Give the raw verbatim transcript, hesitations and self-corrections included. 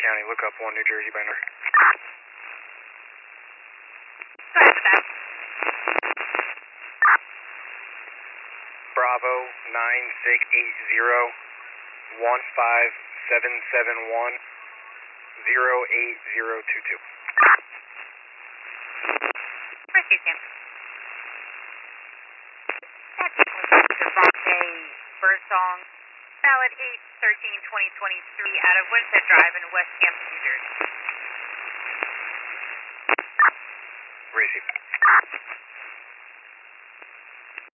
County, look up one New Jersey binder. Go ahead with that. Bravo nine six eight zero one five seven seven one zero eight zero two two. Rescue Sam. That's Devontae Birdsong, valid eight thirteen twenty twenty-three out of Winston Drive in West Hampton, New Jersey. Receive.